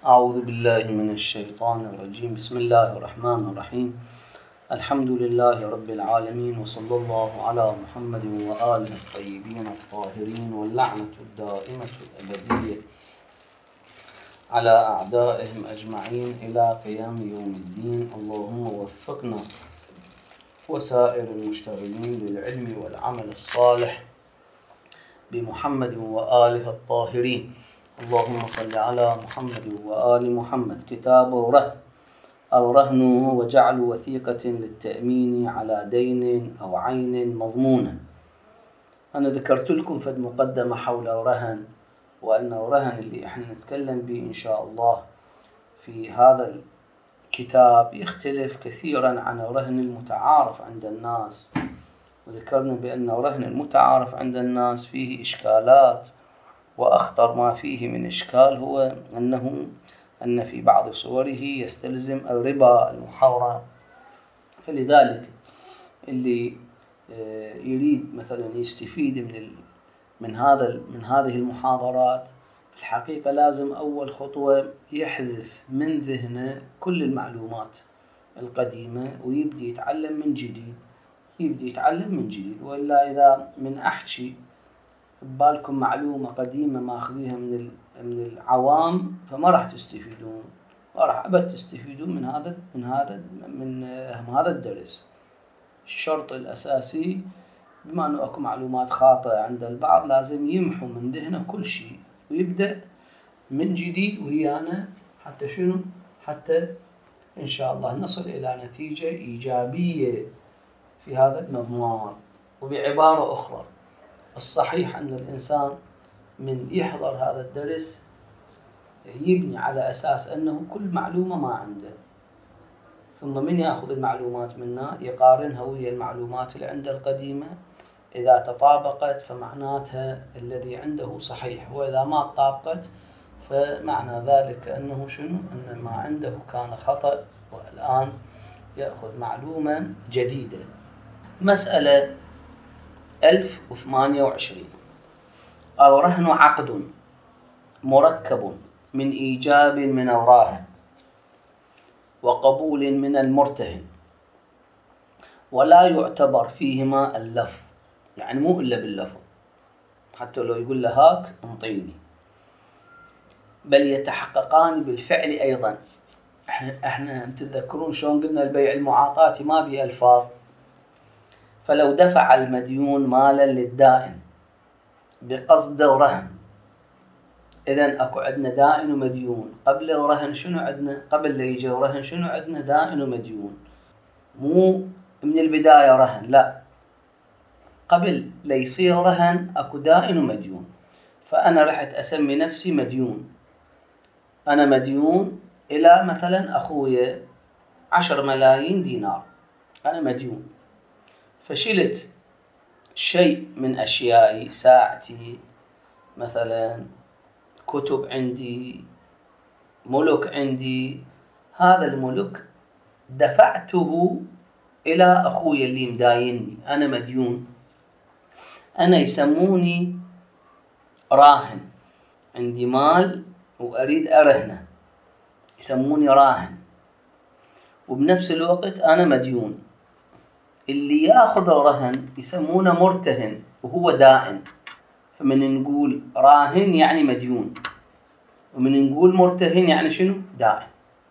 أعوذ بالله من الشيطان الرجيم. بسم الله الرحمن الرحيم. الحمد لله رب العالمين، وصلى الله على محمد وآله الطيبين الطاهرين، واللعنة الدائمة الأبدية على أعدائهم أجمعين إلى قيام يوم الدين. اللهم وفقنا وسائر المشتغلين بالعلم والعمل الصالح بمحمد وآله الطاهرين. اللهم صل على محمد وآل محمد. كتاب الرهن هو جعل وثيقة للتأمين على دين أو عين مضمونة. أنا ذكرت لكم في المقدمة حول الرهن، وأن الرهن اللي احنا نتكلم به إن شاء الله في هذا الكتاب يختلف كثيرا عن الرهن المتعارف عند الناس. وذكرنا بأن الرهن المتعارف عند الناس فيه إشكالات، وأخطر ما فيه من إشكال هو أن في بعض صوره يستلزم الربا المحرم. فلذلك اللي يريد مثلا يستفيد من هذه المحاضرات في الحقيقة لازم أول خطوة يحذف من ذهنه كل المعلومات القديمة ويبدأ يتعلم من جديد. وإلا إذا من أحكي ببالكم معلومة قديمة ماخذيها من العوام فما راح تستفيدون، وراح أبد تستفيدون من هذا الدرس. الشرط الأساسي بما أنه أكو معلومات خاطئة عند البعض لازم يمحو من ذهنه كل شيء ويبدأ من جديد ويانا، حتى إن شاء الله نصل إلى نتيجة إيجابية في هذا المضمار. وبعبارة أخرى، الصحيح أن الإنسان من يحضر هذا الدرس يبني على أساس أنه كل معلومة ما عنده، ثم من يأخذ المعلومات منا يقارنها ويا المعلومات اللي عنده القديمة. إذا تطابقت فمعناتها الذي عنده صحيح، وإذا ما تطابقت فمعنى ذلك أنه أن ما عنده كان خطأ، والآن يأخذ معلومة جديدة. مسألة 1028. الرهن عقد مركب من إيجاب من الراهن وقبول من المرتهن، ولا يعتبر فيهما اللفظ، يعني مو إلا باللفظ، حتى لو يقول له هاك انطيني، بل يتحققان بالفعل أيضا. احنا تتذكرون شلون قلنا البيع المعاطاتي ما بيه ألفاظ. فلو دفع المديون مالا للدائن بقصد الرهن، إذن أكو عندنا دائن ومديون. قبل الرهن شنو عندنا؟ قبل لا يجي الرهن شنو عندنا؟ دائن ومديون. مو من البداية رهن، لا، قبل لا يصير رهن أكو دائن ومديون. فأنا رحت أسمي نفسي مديون. أنا مديون إلى مثلا أخويا 10 ملايين دينار، أنا مديون. فشلت شيء من أشيائي، ساعتي مثلا، كتب عندي، ملك عندي، هذا الملك دفعته إلى أخويا اللي مدايني. أنا مديون، أنا يسموني راهن، عندي مال وأريد أرهنه يسموني راهن، وبنفس الوقت أنا مديون. اللي يأخذ الرهن يسمونه مرتهن وهو دائن. فمن نقول راهن يعني مديون، ومن نقول مرتهن يعني شنو؟ دائن.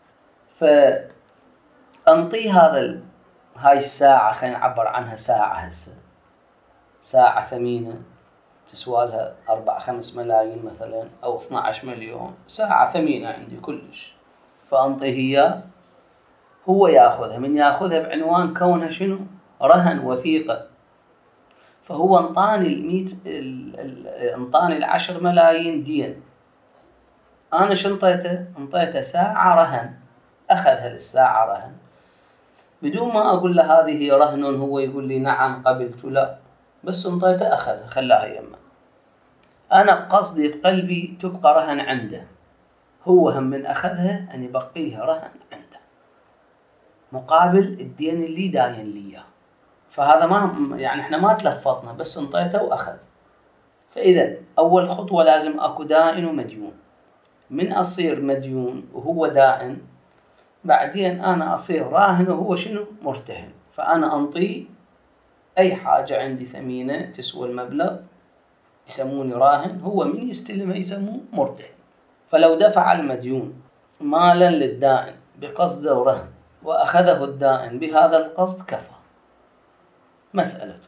فأنطي هاي الساعة، خلينا نعبر عنها ساعة هسه، ساعة ثمينة تسوى لها 4-5 ملايين مثلا، أو 12 مليون. ساعة ثمينة عندي كلش، فأنطيه إياه، هو يأخذها. من يأخذها بعنوان كونها شنو؟ رهن، وثيقة. فهو انطاني 10 ملايين دين. أنا انطيته ساعة رهن، أخذها للساعة رهن بدون ما أقول له هذه رهن. هو يقول لي نعم قبلت، لا، بس انطيته أخذها خلاها يمه. أنا بقصدي بقلبي تبقى رهن عنده، هو هم من أخذها أن يبقيها رهن عنده مقابل الدين اللي داين لي. فهذا ما يعني احنا ما تلفظنا، بس انطيته وأخذ. فإذا أول خطوة لازم أكو دائن ومديون. من أصير مديون وهو دائن، بعدين أنا أصير راهن وهو شنو؟ مرتهن. فأنا أنطيه أي حاجة عندي ثمينة تسوى المبلغ يسموني راهن، هو من يستلمه يسموه مرتهن. فلو دفع المديون مالا للدائن بقصد الرهن وأخذه الدائن بهذا القصد كفى. مسألة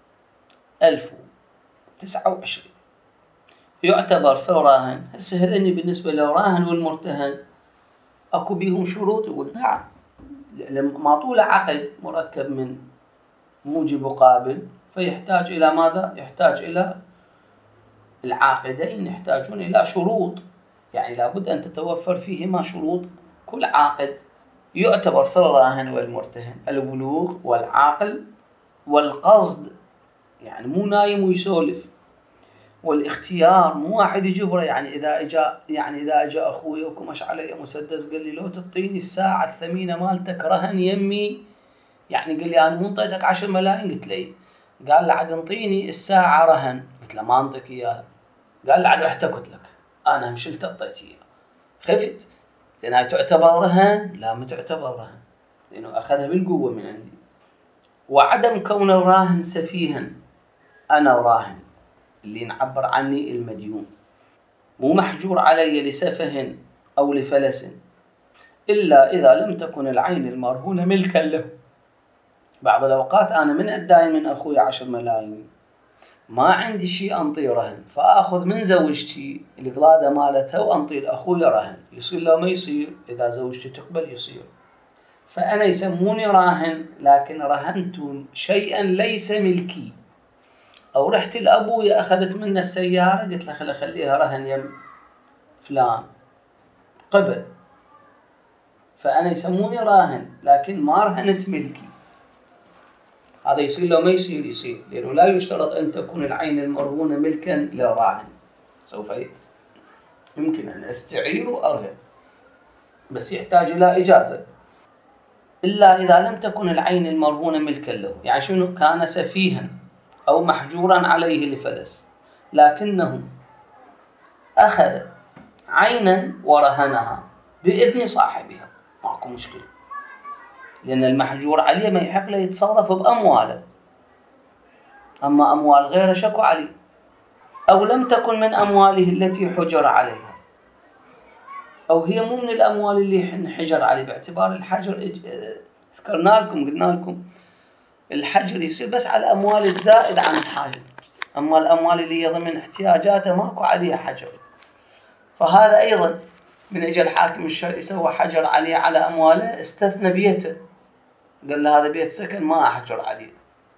1029 يعتبر في الراهن. هسه هذني بالنسبة للراهن والمرتهن أكو بيهم شروط؟ يقول نعم، ما طول عقد مركب من موجب وقابل، فيحتاج إلى ماذا؟ يحتاج إلى العاقدين يحتاجون إلى شروط، يعني لابد أن تتوفر فيهما شروط. كل عاقد يعتبر في الراهن والمرتهن البلوغ والعقل والقصد، يعني مو نايم ويسولف، والاختيار، مو واحد يجبره. يعني إذا اجى أخوي وكمش علي مسدس قال لي لو تعطيني الساعة الثمينة مالتك رهن يمي، يعني قال لي أنا مو انطيتك 10 ملايين، قلت لي قال لي عاد انطيني الساعة رهن، قلت له ما انطيك إياها، قال لي عاد رحت أكت لك، أنا مشلت أعطيت إياها، خفت لأنها تعتبر رهن؟ لا، ما تعتبر رهن لأنه أخذها بالقوة من عندي. وعدم كون الراهن سفيها، أنا راهن اللي نعبر عني المديون مو محجور علي لسفه أو لفلس، إلا إذا لم تكن العين المرهونة ملكا له. بعض الأوقات أنا من أدعي من أخوي 10 ملايين، ما عندي شيء أنطي رهن، فأخذ من زوجتي القلادة مالتها وأنطي لأخوي رهن، يصير له ما يصير؟ إذا زوجتي تقبل يصير. فأنا يسموني راهن، لكن رهنت شيئا ليس ملكي. أو رحت لأبوي أخذت منه السيارة، قلت له خليها رهن يم فلان، قبل، فأنا يسموني راهن لكن ما رهنت ملكي. هذا يصير لو ما يصير؟ يصير، لأنه لا يشترط أن تكون العين المرهونة ملكا للراهن. سوف يمكن أن أستعير وأرهن، بس يحتاج إلى إجازة. إلا إذا لم تكن العين المرهونة ملكا له، يعني شنو؟ كان سفيها أو محجورا عليه لفلس، لكنه أخذ عينا ورهنها بإذن صاحبها، ماكو مشكلة، لأن المحجور عليه ما يحق له يتصرف بأمواله، أما أموال غيره شكو عليه. أو لم تكن من أمواله التي حجر عليها، أو هي مو من الأموال اللي حجر عليه، باعتبار الحجر ذكرنا لكم قلنا لكم الحجر يصير بس على الأموال الزائد عن الحاجة، أما الأموال اللي هي ضمن احتياجاته ماكو عليها حجر. فهذا أيضا من أجل الحاكم الشرعي سوى حجر عليه على أمواله، استثنى بيته، قال له هذا بيت سكن ما أحجر عليه،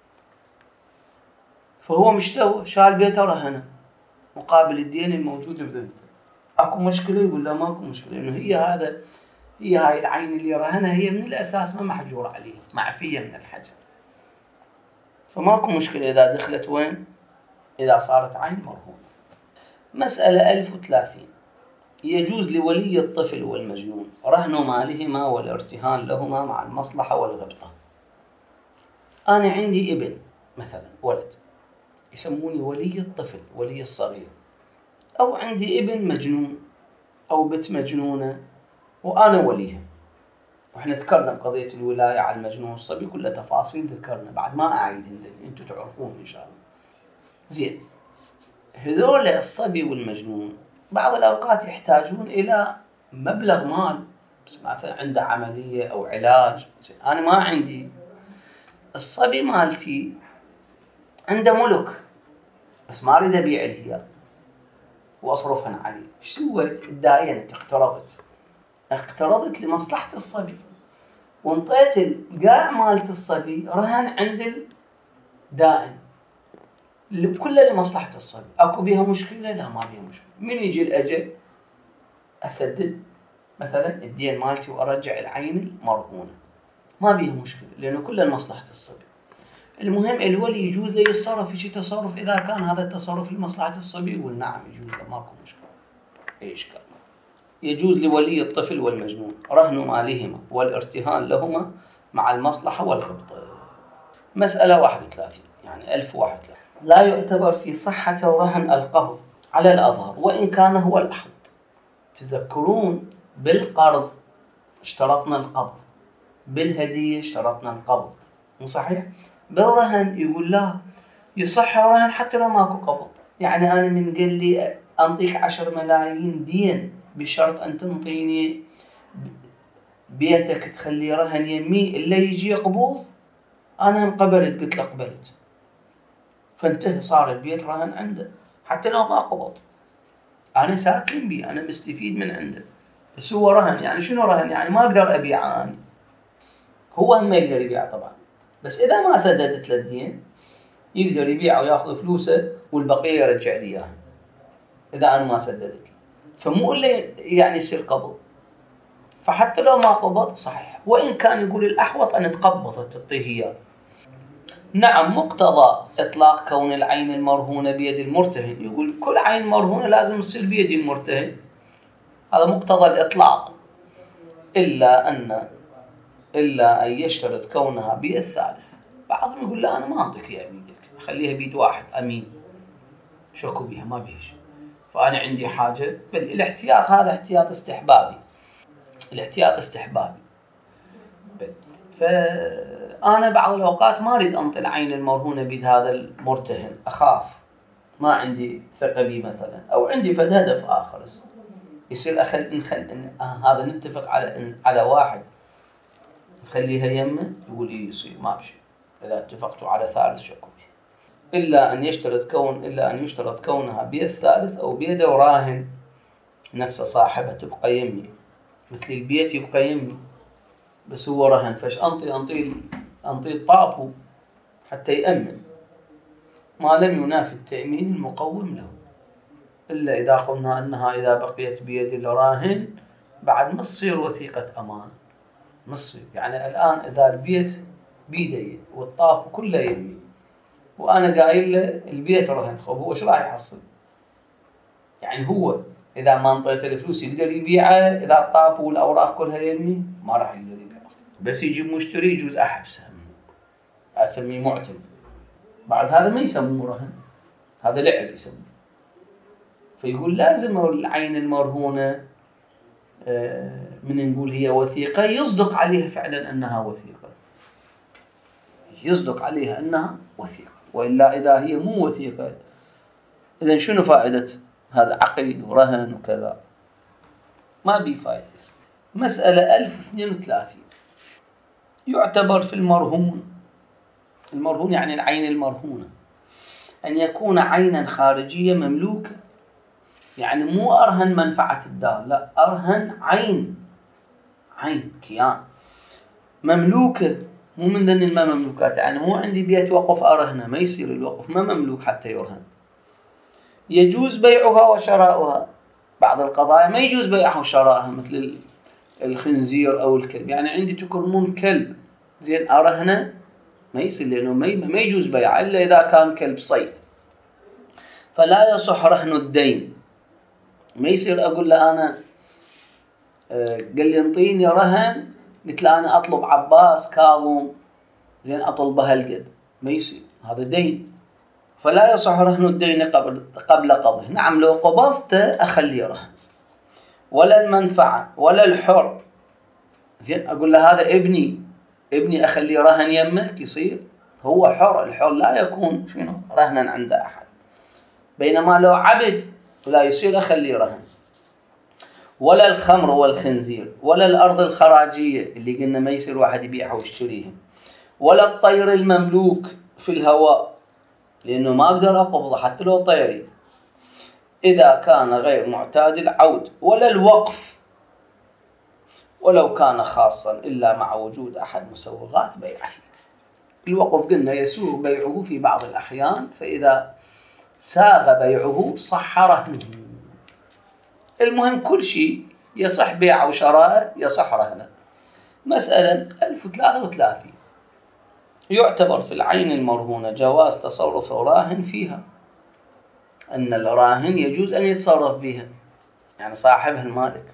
فهو مش سوى؟ شال بيته رهنه مقابل الدين الموجود بذمته. أكو مشكلة؟ يقول لا ماكو مشكلة، لأنه هي هاي العين اللي رهنها هي من الأساس ما محجور عليه، معفية من الحجر، فماكو مشكلة إذا دخلت وين؟ إذا صارت عين مرهونة. مسألة 1030 يجوز لولي الطفل والمجنون رهن مالهما والارتهان لهما مع المصلحة والغبطة. أنا عندي ابن مثلا، ولد، يسموني ولي الطفل، ولي الصغير، أو عندي ابن مجنون أو بنت مجنونة وأنا وليها، وإحنا ذكرنا بقضية الولاية على المجنون الصبي كلها تفاصيل ذكرنا، بعد ما أعيدهن أنتم تعرفون إن شاء الله. زين، هذول الصبي والمجنون بعض الأوقات يحتاجون إلى مبلغ مال، بس مثلا عنده عملية أو علاج. أنا ما عندي. الصبي مالتي عنده ملك بس ما أريد أبيع الهيا وأصرفهن عليه. إيش سويت؟ الدائنة اقترضت لمصلحة الصبي، وانطيت القاع مالت الصبي رهن عند الدائن كله لمصلحة الصبي. أكو بيها مشكلة؟ لا، ما بيها مشكلة. من يجي الأجل أسدد مثلا الدين مالتي وأرجع العين المرهونة، ما بيها مشكلة، لأنه كله لمصلحة الصبي. المهم الولي يجوز لي يتصرف في تصرف إذا كان هذا التصرف لمصلحة الصبي، والنعم يجوز، ماكو مشكلة. إيش كان؟ يجوز لولي الطفل والمجنون رهن مالهما والارتهان لهما مع المصلحة والغبطة. مسألة 31 يعني 1031 لا يعتبر في صحة الرهن القبض على الأظهر وإن كان هو الأحوط. تذكرون بالقرض اشترطنا القبض، بالهدية اشترطنا القبض، مو صحيح؟ بالرهن يقول لا يصح الرهن حتى لو ماكو قبض. يعني أنا من قال لي أنطيك 10 ملايين دين بشرط أن تنطيني بيتك تخلي رهن يمي إلا يجي قبوض، أنا قبلت، قلت له قبلت، فانتهى، صار البيت رهن عنده حتى لو ما قبض، أنا ساكن بي، أنا مستفيد من عنده، بس هو رهن. يعني شنو رهن؟ يعني ما أقدر أبيعه أنا، هو ما يقدر يبيع طبعا، بس إذا ما سددت له الدين يقدر يبيعه وياخذ فلوسه والبقية يرجع لي إياها إذا أنا ما سددت له، فمو إلا يعني يصير قبض. فحتى لو ما قبض صحيح، وإن كان يقول الأحوط أن تقبض تعطيه إياه. نعم، مقتضى إطلاق كون العين المرهونة بيد المرتهن، يقول كل عين مرهونة لازم تصير بيد المرتهن، هذا مقتضى الإطلاق، إلا أن يشترط كونها بيد الثالث. بعضهم يقول لا أنا ما أعطيك يا بيدك، خليها بيد واحد أمين شكو بيها ما بيش، فأنا عندي حاجة. بل الاحتياط هذا احتياط استحبابي، الاحتياط استحبابي. فأنا بعض الأوقات ما أريد أنطي العين المرهونة بيد هذا المرتهن، أخاف، ما عندي ثقة بي مثلا، أو عندي فد هدف آخر، يصير هذا نتفق على واحد نخليها يمه، يقول إيه يصير ما بشي، إذا اتفقتوا على ثالث شكو، إلا أن يشترط كونها بيد الثالث أو بيد راهن نفس صاحبها تبقى يمي، مثل البيت يبقى يمي بس هو رهن، فش أنطي الطابو حتى يأمن، ما لم ينافي التأمين المقوم له، إلا إذا قلنا أنها إذا بقيت بيد الراهن بعد ما تصير وثيقة أمان، مصير. يعني الآن إذا البيت بيدي والطابو كله يمي وأنا قايل له البيت رهن، خب هو إيش راح يحصل؟ يعني هو إذا ما انطيته الفلوس يقدر يبيعه، إذا الطابو والأوراق كلها يمي ما راح يقدر يبيع أصلا، بس يجي مشتري يجوز أحبسه، أسميه معتم، بعد هذا ما يسموه رهن، هذا لعب يسموه. فيقول لازم العين المرهونة من نقول هي وثيقة يصدق عليها فعلا أنها وثيقة، يصدق عليها أنها وثيقة، وإلا إذا هي مو وثيقة إذن شنو فائدة هذا عقد ورهن وكذا؟ ما بي فائدة. مسألة 1032 يعتبر في المرهون يعني العين المرهونة أن يكون عينا خارجية مملوكة، يعني مو أرهن منفعة الدار، لا، أرهن عين كيان مملوكة، مو من ضمن ما مملوكات، يعني مو عندي بيت وقف أرهنه، ما يصير الوقف ما مملوك حتى يرهن. يجوز بيعها وشراؤها، بعض القضايا ما يجوز بيعها وشراؤها، مثل الخنزير أو الكلب، يعني عندي تكرمون كلب زين أرهنه ما يصير، لأنه ما يجوز بيعه إلا إذا كان كلب صيد، فلا يصح رهن الدين. ما يصير أقول له أنا قال لي انطيني رهن، قلت له أنا أطلب عباس كاظم زين أطلبها القد، ما يصير، هذا دين، فلا يصح رهن الدين قبل قبضه. نعم لو قبضته أخلي رهن، ولا المنفعة ولا الحر، زين أقول له هذا ابني أخلي رهن يمك، يصير هو حر، الحر لا يكون شنو رهنا عند أحد، بينما لو عبد لا يصير أخلي رهن. ولا الخمر والخنزير، ولا الأرض الخراجية اللي قلنا ما يصير واحد يبيعها ويشتريها، ولا الطير المملوك في الهواء، لأنه ما أقدر أقبضه حتى لو طيري إذا كان غير معتاد العود، ولا الوقف ولو كان خاصا إلا مع وجود أحد مسوغات بيعه. الوقف قلنا يسوغ بيعه في بعض الأحيان، فإذا ساغ بيعه صح رهنه. المهم كل شيء يصح بيعه وشراءه يصح رهنه. مسألة 1033 يعتبر في العين المرهونة جواز تصرف الراهن فيها، أن الراهن يجوز أن يتصرف بها، يعني صاحبها المالك،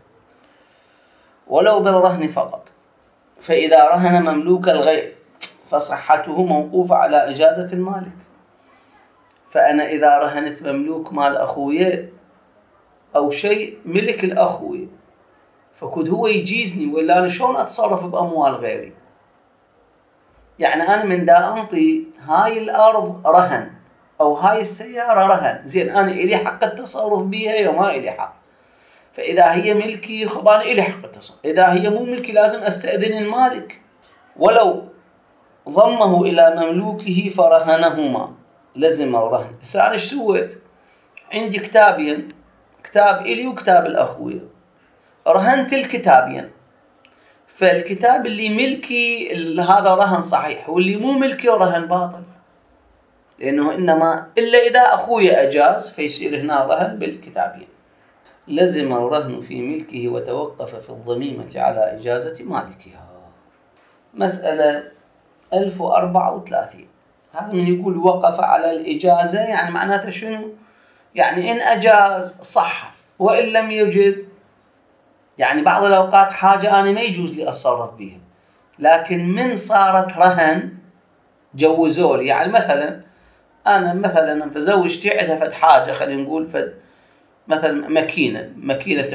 ولو بالرهن فقط. فإذا رهن مملوك الغير فصحته موقوفة على إجازة المالك. فأنا إذا رهنت مملوك مال أخويا أو شيء ملك الأخوي، فكود هو يجيزني ولا أنا شلون أتصرف بأموال غيري؟ يعني أنا من دا أنطي هاي الأرض رهن أو هاي السيارة رهن، زين أنا إلي حق التصرف بيها يا ما إلي حق. فإذا هي ملكي خب أنا إلي حق التصرف، إذا هي مو ملكي لازم أستأذن المالك. ولو ضمه إلى مملوكه فرهنهما لزم الرهن. بس أنا إيش سويت؟ عندي كتابين، كتاب إلي وكتاب الأخوية، رهنت الكتابين. فالكتاب اللي ملكي هذا رهن صحيح، واللي مو ملكي رهن باطل، لأنه إنما إلا إذا أخويا أجاز فيصير هنا رهن بالكتابين. لزم الرهن في ملكه وتوقف في الضميمة على إجازة مالكها. مسألة 1034. هذا من يقول وقف على الإجازة، يعني معناته شنو؟ يعني إن أجاز صح وإن لم يجز، يعني بعض الأوقات حاجة أنا ما يجوز لي أتصرف بها، لكن من صارت رهن جوزولي. يعني مثلا أنا مثلا في زوجتي عندها فد حاجة، خلينا نقول فد مثلا ماكينة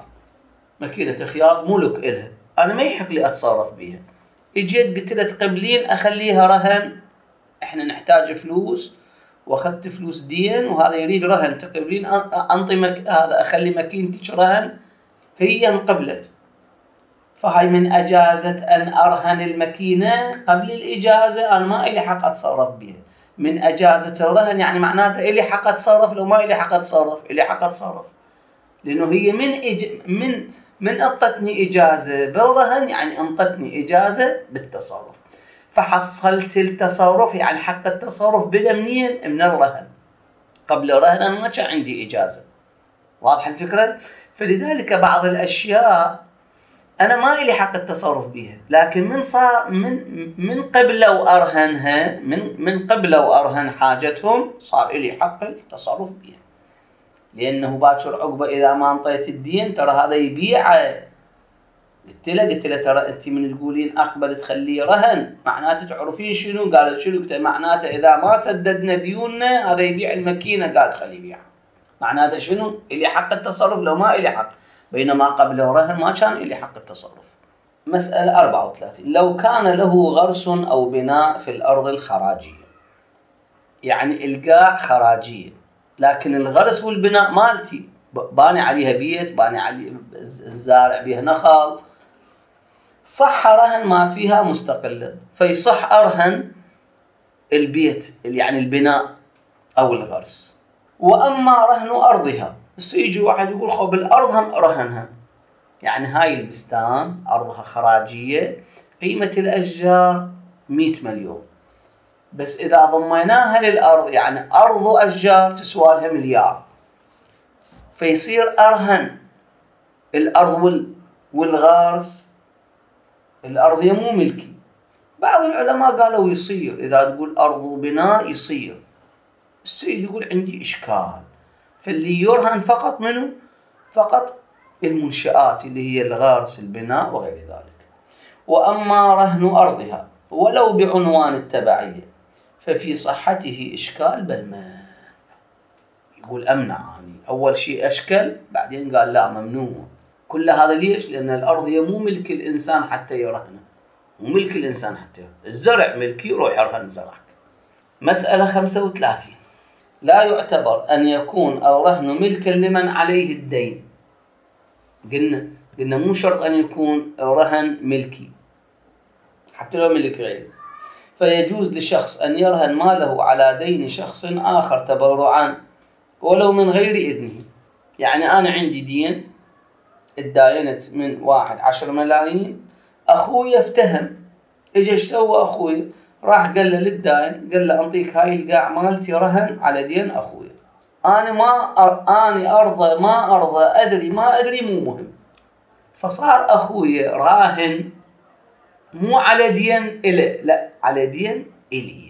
خياط ملك إلها، أنا ما يحق لي أتصرف بها. اجيت قلت لها تقبلين أخليها رهن، إحنا نحتاج فلوس وأخذت فلوس دين وهذا يريد رهن، تقبلين أنطي هذا أخلي ماكينتك رهن؟ هي انقبلت. فهاي من أجازة أن أرهن الماكينة قبل الإجازة، أنا ما إلي حق أتصرف بها. من أجازة الرهن يعني معناته إلي حق أتصرف، لو ما إلي حق أتصرف إلي حق أتصرف، لأنه هي من أعطتني إجازة بالرهن، يعني أعطتني إجازة بالتصرف. فحصلت التصرف، يعني حق التصرف بدأ منين؟ من الرهن. قبل الرهن أنا ما كان عندي إجازة. واضح الفكرة؟ فلذلك بعض الأشياء أنا ما إلي حق التصرف بها، لكن من صار من قبل وأرهنها، من قبل وأرهن حاجتهم، صار إلي حق التصرف بها. لأنه باكر عقبة إذا ما انطيت الدين ترى هذا يبيعه. قلت له ترى أنت من تقولين أقبل تخليه رهن، معناته تعرفين شنو؟ قالت شنو؟ معناته إذا ما سددنا ديوننا هذا يبيع الماكينة. قالت خليه يبيع. معناته شنو؟ إلي حق التصرف لو ما إلي حق، بينما قبل رهن ما كان إلي حق التصرف. مسألة 34. لو كان له غرس أو بناء في الأرض الخراجية، يعني القاع خراجية لكن الغرس والبناء مالتي، باني عليها بيت، باني عليها الزارع بيها نخل، صح رهن ما فيها مستقلا، فيصح أرهن البيت يعني البناء أو الغرس. وأما رهن أرضها، بس يجي واحد يقول خب الأرض هم رهنها، يعني هاي البستان أرضها خراجية، قيمة الأشجار 100 مليون، بس إذا ضميناها للأرض يعني أرض أشجار تسوى لها مليار، فيصير أرهن الأرض والغرس. الأرض مو ملكي. بعض العلماء قالوا يصير، إذا تقول أرض وبناء يصير. السيد يقول عندي إشكال، فاللي يرهن فقط منه فقط المنشآت اللي هي الغرس البناء وغير ذلك. وأما رهن أرضها ولو بعنوان التبعية ففي صحته إشكال بل ما يقول أمنع. يعني أول شيء أشكل، بعدين قال لا ممنوع. كل هذا ليش؟ لأن الأرض هي مو ملك الإنسان حتى يرهنه، مو ملك الإنسان حتى الزرع ملكي روح يرهن زرعك. مسألة 35. لا يعتبر أن يكون الرهن ملكا لمن عليه الدين. قلنا مو شرط أن يكون الرهن ملكي حتى لو ملك غيره، فيجوز لشخص أن يرهن ماله على دين شخص آخر تبرعا ولو من غير إذنه. يعني أنا عندي دين اتداينت من واحد 10 ملايين، أخوي افتهم، إيش سوى أخوي؟ راح قال له للداين، قال له أنطيك هاي القاع مالتي رهن على دين أخوي. أنا أرضى ما أرضى، أدري ما أدري، مو مهم. فصار أخوي راهن مو على دين إله، لا على دين إلي.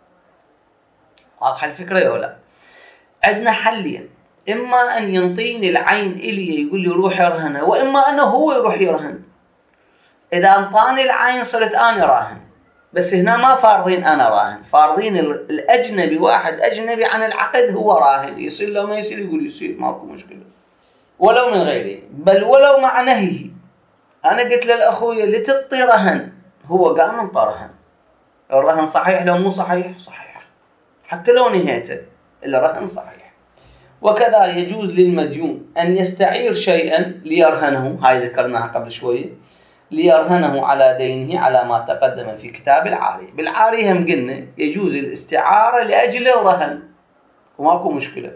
واضح الفكرة ولا لا؟ عندنا حلين، إما أن ينطيني العين إلي يقول لي روح يرهنها، وإما أنه هو يروح يرهن. إذا أنطاني العين صرت أنا راهن، بس هنا ما فارضين أنا راهن، فارضين الأجنبي، واحد أجنبي عن العقد هو راهن. يصير لو ما يصير يقول يصير، ماكو مشكلة. ولو من غيره، بل ولو مع نهيه. أنا قلت للأخويا اللي تعطي رهن، هو قام انطى رهن، الرهن صحيح لو مو صحيح؟ صحيح، حتى لو نهيته الرهن صحيح. وكذا يجوز للمديون أن يستعير شيئا ليرهنه، هاي ذكرناها قبل شوية، ليرهنه على دينه على ما تقدم في كتاب العارية. بالعارية هم قلنا يجوز الاستعارة لأجل الرهن وماكو مشكلة.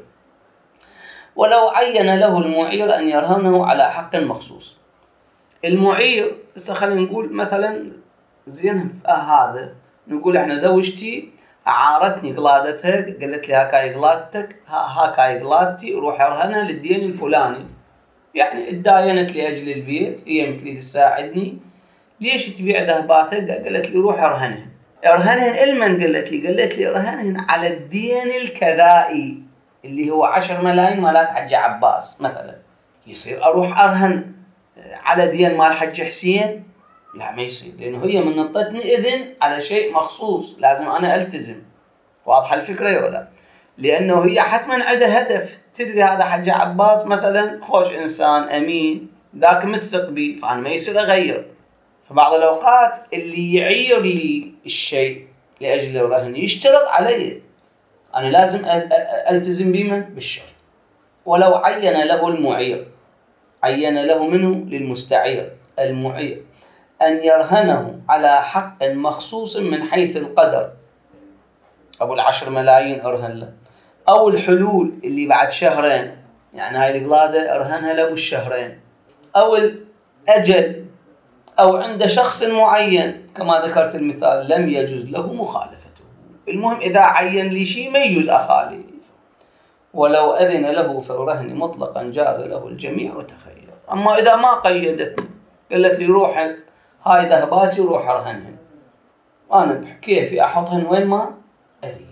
ولو عين له المعير أن يرهنه على حق مخصوص. المعير هسه خلينا نقول مثلا زين هذا، نقول احنا زوجتي عارتني قلادتها، قالت لي هاكاي قلادتك، هاكاي قلادتي، روح ارهنها للدين الفلاني. يعني اتداينت لاجل البيت، هي تريد تساعدني، ليش تبيع ذهباتها؟ قالت لي روح ارهنها. ارهنهن المن؟ قالت لي ارهنهن على الدين الكذائي اللي هو 10 ملايين مالات حج عباس مثلا. يصير اروح ارهن على دين مال حج حسين؟ لا ما يصير، لانه هي من نطتني اذن على شيء مخصوص لازم انا التزم. واضحه الفكره ولا؟ لانه هي حتما عندها هدف، تدري هذا حج عباس مثلا خوش انسان امين، ذاك مثق بي، فانا ما يصير اغير. فبعض الاوقات اللي يعير لي الشيء لاجل الرهن يشترط علي، انا لازم التزم بمن؟ بالشرط. ولو عين له المعير، عين له منه للمستعير المعير أن يرهنه على حق مخصوص من حيث القدر، أبو 10 ملايين أرهن له، أو الحلول اللي بعد شهرين، يعني هاي القلادة أرهنها له بالشهرين، أو الأجل، أو عند شخص معين كما ذكرت المثال، لم يجوز له مخالفته. المهم إذا عين لي شيء ما يجوز أخالف. ولو أذن له في الرهن مطلقا جاز له الجميع وتخير. أما إذا ما قيدتني، قالت لي روح هاي ذهباتي وروح ارهنهن، أنا كيفي أحطهن وين ما أريد.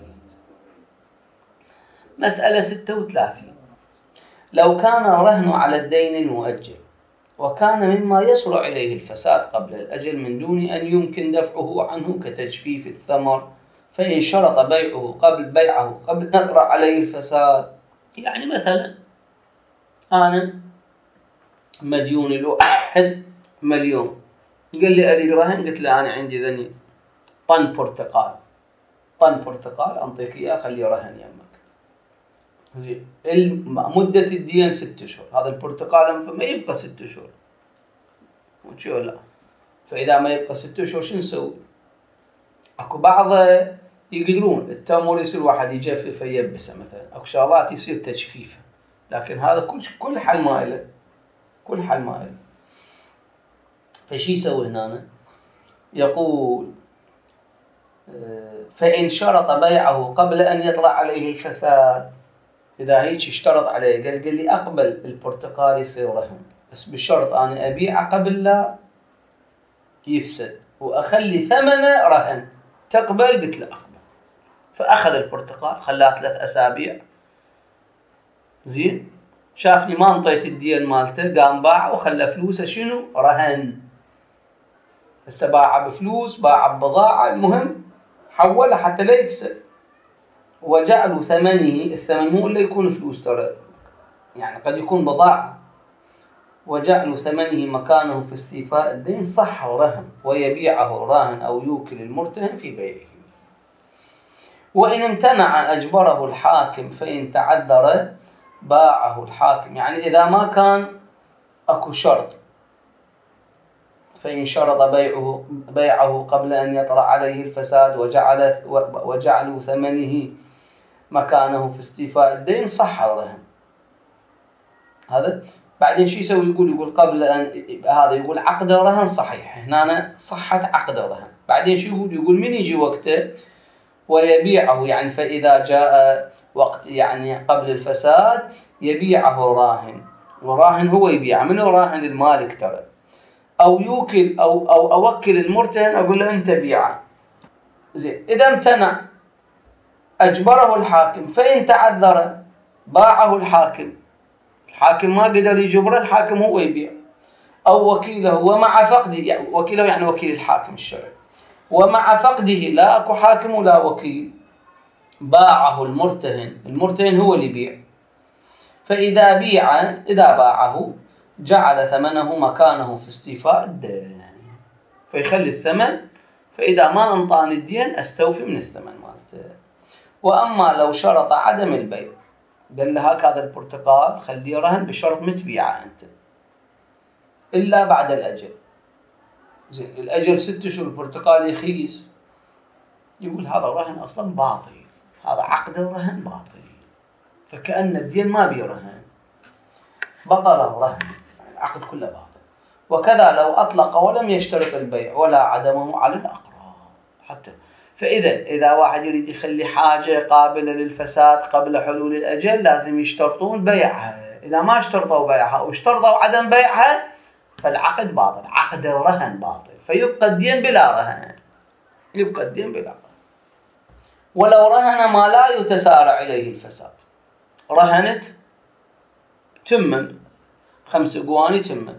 مسألة 36. لو كان الرهن على الدين المؤجل وكان مما يسرع إليه الفساد قبل الأجل من دون أن يمكن دفعه عنه كتجفيف الثمر، فإن شرط بيعه قبل أن يطرأ عليه الفساد. يعني مثلا أنا مديون له 1 مليون، قال لي أريد رهن، قلت له أنا عندي ذني طن برتقال أنطيك إياه خليه رهن يمك. زين، مدة الدين 6 أشهر، هذا البرتقال ما يبقى 6 أشهر، وشو لا. فإذا ما يبقى 6 أشهر شو نسوي؟ أكو بعض يقدرون التمر يصير واحد يجفف يبسه مثلا، أكو شغلات يصير تجفيفه، لكن هذا كل حل ما إله، كل حل ما إله. فشي يسوي هنا؟ يقول فإن شرط بيعه قبل أن يطلع عليه الفساد. إذا هيك اشترط عليه، قال لي أقبل البرتقال يصير رهن، بس بالشرط أنا أبيعه قبل لا يفسد وأخلي ثمنه رهن، تقبل؟ قلت له أقبل. فأخذ البرتقال خلاه 3 أسابيع، زين، شافني ما انطيت الدين مالته، قام باع وخلى فلوسه شنو؟ رهن. هسه باع بفلوس، باع ببضاعة، المهم حوله حتى لا يفسد. وجعلوا ثمنه، الثمن مو إلا يكون فلوس ترى، يعني قد يكون بضاعة. وجعلوا ثمنه مكانه في استيفاء الدين صح رهن، ويبيعه الراهن أو يوكل المرتهن في بيعه. وإن امتنع أجبره الحاكم، فإن تعذر باعه الحاكم. يعني إذا ما كان أكو شرط، فإن شرط بيعه قبل أن يطرأ عليه الفساد وجعلوا ثمنه مكانه في استيفاء الدين صح الرهن. هذا بعدين شو يسوي؟ يقول قبل أن هذا يقول عقد الرهن صحيح، هنا صحت عقد الرهن. بعدين شو يقول من يجي وقته ويبيعه، يعني فإذا جاء وقت يعني قبل الفساد يبيعه الراهن، والراهن هو يبيع، من هو راهن؟ المالك ترى، أو يوكل أو أوكل المرتهن أقول له أنت بيعه. زين، إذا امتنع أجبره الحاكم، فإن تعذر باعه الحاكم ما قدر يجبره، الحاكم هو يبيع، أو وكيله، ومع فقده، يعني وكيله يعني وكيل الحاكم الشرعي، ومع فقده لا أكو حاكم ولا وكيل، باعه المرتهن هو اللي يبيع. فإذا إذا باعه جعل ثمنه مكانه في استيفاء الدين، فيخلي الثمن، فإذا ما أنطاني الدين أستوفي من الثمن مالته. وأما لو شرط عدم البيع، قال له هاك هذا البرتقال خليه رهن بشرط متبيعه أنت إلا بعد الأجل. زين الأجل 6 أشهر البرتقال يخيس، يقول هذا رهن أصلا باطل، هذا عقد الرهن باطل، فكأن الدين ما بيرهن، بطل الرهن، يعني العقد كله باطل. وكذا لو أطلق ولم يشترط البيع ولا عدمه على الأقرار حتى. إذا واحد يريد يخلي حاجة قابلة للفساد قبل حلول الأجل لازم يشترطون بيعها، إذا ما اشترطوا بيعها واشترطوا عدم بيعها فالعقد باطل، عقد الرهن باطل، فيبقى الدين بلا رهن، يبقى الدين بلا رهن. ولو رهن ما لا يتسارع إليه الفساد، رهنت تمن 5 قواني تمن،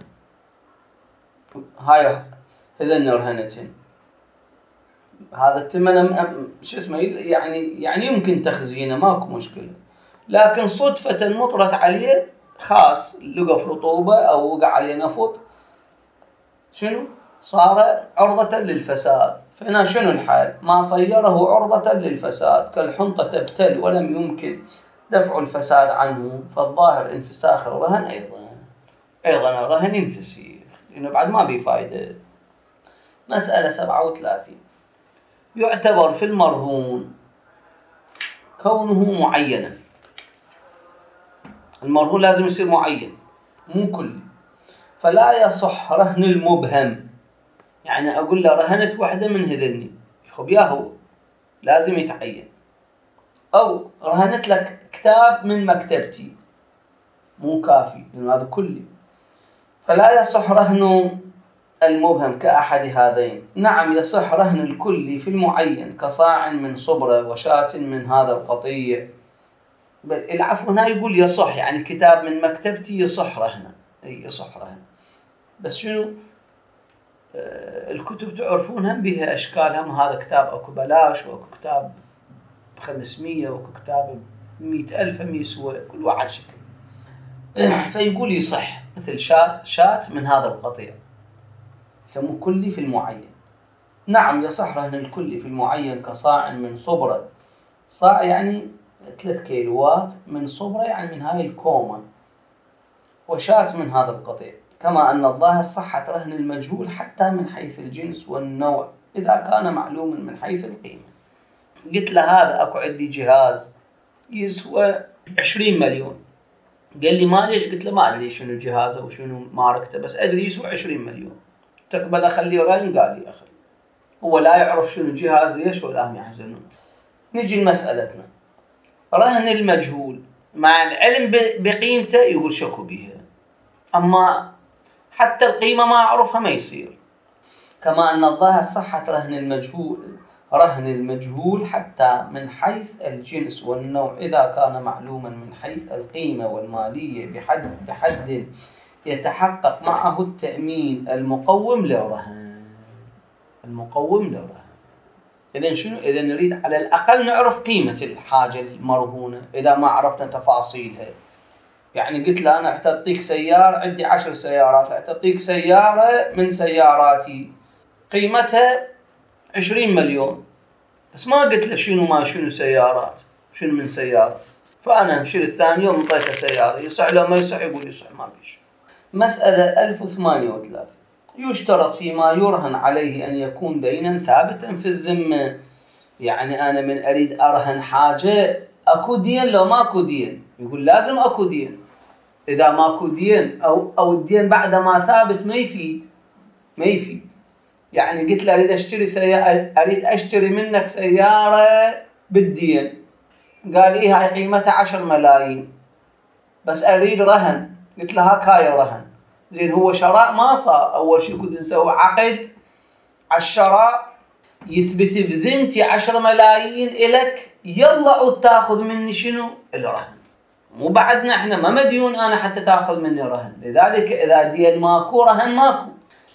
هاي هذن رهنتين، هذا التمن شو اسمه يعني يمكن تخزينه ماكو مشكلة، لكن صدفة مطرت عليه خاص لقى رطوبة أو وقع عليه نفط، شنو صار عرضة للفساد. فهنا شنو الحال؟ ما صيره عرضة للفساد كالحنطة تبتل ولم يمكن دفع الفساد عنه، فالظاهر انفساخ الرهن أيضا الرهن ينفسخ، إنه بعد ما بفايدة. مسألة 37، يعتبر في المرهون كونه معينا، المرهون لازم يصير معين مو كلي، فلا يصح رهن المبهم، يعني أقول له رهنت واحدة من هذني خب يا هو لازم يتعين، أو رهنت لك كتاب من مكتبتي مو كافي لأنه هذا كلي، فلا يصح رهن المبهم كأحد هذين. نعم يصح رهن الكلي في المعين كصاع من صبرة وشاة من هذا القطيع، بل العفو هنا يقول يصح، يعني كتاب من مكتبتي يصح رهنه، يصح رهن، بس شنو الكتب تعرفون هم بها أشكال، هم هذا كتاب أكو بلاش وأكو كتاب ب500 وأكو كتاب ب100,000 هم يسوى كل واحد شكل، فيقول يصح مثل شاة من هذا القطيع، يسموه كلي في المعين. نعم يصح رهن الكلي في المعين كصاع من صبرة، صاع يعني 3 كيلوات، من صبرة يعني من هاي الكومة، وشاة من هذا القطيع. كما أن الظاهر صحة رهن المجهول حتى من حيث الجنس والنوع إذا كان معلوما من حيث القيمة. قلت له هذا أكو عندي جهاز يسوى 20 مليون، قال لي ما ليش؟ قلت له ما أدري شنو جهازه وشنو ماركته، بس أدري يسوى 20 مليون، تقبل أخليه رهن؟ قال لي أخلي، هو لا يعرف شنو جهاز ليش ولا هم يحزنون. نجي لمسألتنا، رهن المجهول مع العلم بقيمته يقول شكو بيها، أما حتى القيمة ما أعرفها ما يصير. كما أن الظاهر صحة رهن المجهول حتى من حيث الجنس والنوع إذا كان معلوما من حيث القيمة والمالية بحد يتحقق معه التأمين المقوم للرهن. إذن شنو؟ إذا نريد على الأقل نعرف قيمة الحاجة المرهونة إذا ما عرفنا تفاصيلها. يعني قلت له أنا أعطيك سيارة، عندي 10 سيارات، أعطيك سيارة من سياراتي قيمتها 20 مليون، بس ما قلت له شنو سيارات، شنو من سيارة، فأنا أمشي الثاني يوم انطيته سيارة، يصح لو ما يصح؟ يقول يصح ما بيش. مسألة 1038، يشترط فيما يرهن عليه أن يكون دينا ثابتا في الذمة، يعني أنا من أريد أرهن حاجة أكو دين، لو ماكو دين يقول لازم أكو دين، إذا ماكو دين أو الدين بعد ما ثابت ما يفيد. يعني قلت له أريد أشتري منك سيارة بالدين، قال لي هاي قيمتها 10 ملايين بس أريد رهن، قلت له هاي رهن. زين هو شراء ما صار، أول شيء كنت نسوي عقد على الشراء يثبت بذمتي 10 ملايين إلك، يلا عود تاخذ مني شنو؟ الرهن، مو بعدنا احنا ما مديون أنا حتى تاخذ مني رهن، لذلك إذا دين ماكو رهن ماكو.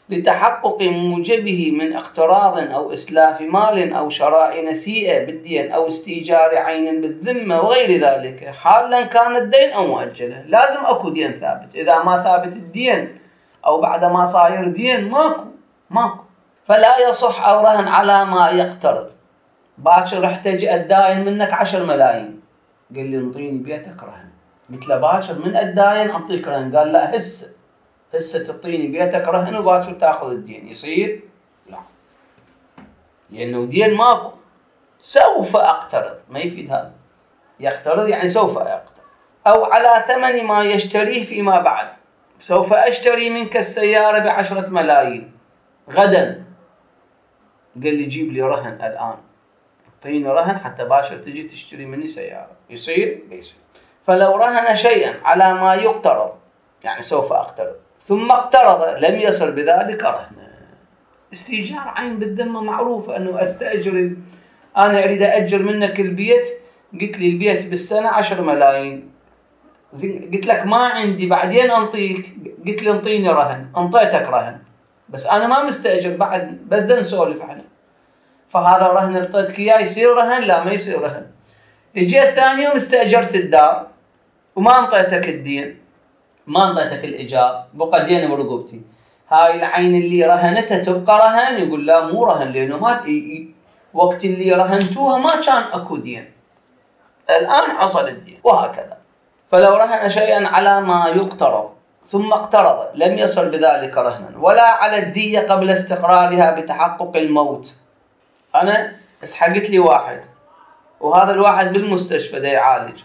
لتحقق موجبه من اقتراض أو إسلاف مال أو شراء نسيئة بالدين أو استئجار عين بالذمة وغير ذلك، حالا كان الدين أو مؤجلة. لازم أكو دين ثابت. إذا ما ثابت الدين أو بعد ما صاير دين ماكو. فلا يصح أو رهن على ما يقترض. باكر رح تجي الداين منك 10 ملايين، قال لي انطيني بيتك رهن. قلت له باكر من الداين أعطيك رهن؟ قال لا، هسه تعطيني بيتك رهن وباكر تاخذ الدين. يصير؟ لا، لأنه دين ماكو. سوف أقترض ما يفيد هذا. يقترض يعني سوف أقترض. أو على ثمن ما يشتريه فيما بعد. سوف أشتري منك السيارة ب10 ملايين غدا، قال لي جيب لي رهن الآن، اعطيني رهن حتى باشر تجي تشتري مني سيارة. يصير؟ بيصير. فلو رهن شيئا على ما يقترض، يعني سوف أقترض، ثم اقترض لم يصل بذلك رهن. استئجار عين بالذمة معروفة، أنه أستأجر، أنا أريد أأجر منك البيت، قلت لي البيت بالسنة 10 ملايين، قلت لك ما عندي، بعدين أنطيك، قلت لي انطيني رهن، انطيتك رهن، بس أنا ما مستأجر بعد، بس ده نسولف عنه. فهذا رهن انطيتك إياه يصير رهن؟ لا، ما يصير رهن. جيت ثاني يوم استأجرت الدار وما انطيتك الدين، ما انطيتك الإيجار، بقى دين برقبتي، هاي العين اللي رهنتها تبقى رهن؟ يقول لا، مو رهن، لأنه ما وقت اللي رهنتوها ما كان أكو دين، الآن حصل الدين، وهكذا. فلو رهن شيئا على ما يقترض ثم اقترض لم يصل بذلك رهنا، ولا على الدية قبل استقرارها بتحقق الموت. أنا اسحقت لي واحد، وهذا الواحد بالمستشفى دا يعالج،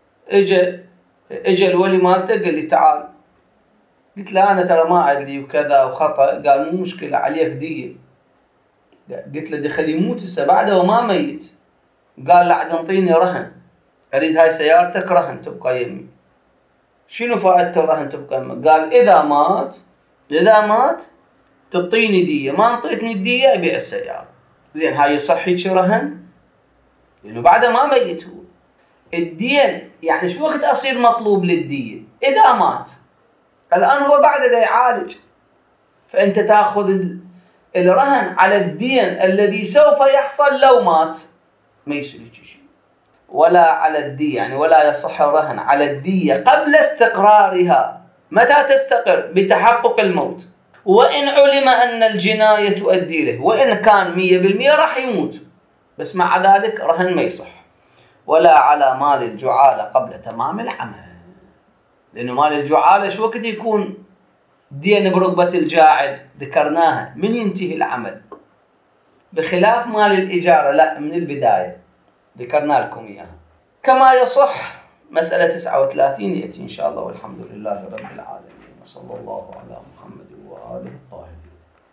اجى الولي مالته قال لي تعال، قلت له أنا ترى ما أدري وكذا وخطأ. قال مو مشكلة، عليك دية. قلت له دخل يموت هسه بعده وما ميت. قال لا، عاد انطيني رهن، أريد هاي سيارتك رهن تبقى يمي. شنو فائدة الرهن تبقى يمي؟ قال إذا مات تعطيني دية، ما انطيتني الدية أبيع السيارة. زين، هاي يصحي شي رهن؟ لأنه بعده ما ميت هو. الدين يعني شو وقت أصير مطلوب للدية؟ إذا مات. الآن هو بعد دا يعالج، فأنت تأخذ الرهن على الدين الذي سوف يحصل لو مات، ما يصير شيء. ولا على الدية، يعني ولا يصح الرهن على الدية قبل استقرارها. متى تستقر؟ بتحقق الموت، وإن علم أن الجناية تؤدي له، وإن كان 100% راح يموت، بس مع ذلك رهن ما يصح. ولا على مال الجعالة قبل تمام العمل، لأنه مال الجعالة شو وقت يكون دين برقبة الجاعل؟ ذكرناها من ينتهي العمل، بخلاف مال الإجارة لا، من البداية ذكرنا لكم إياها. كما يصح مسألة 39 يأتي إن شاء الله، والحمد لله رب العالمين، وصلى الله على محمد وآله الطاهرين.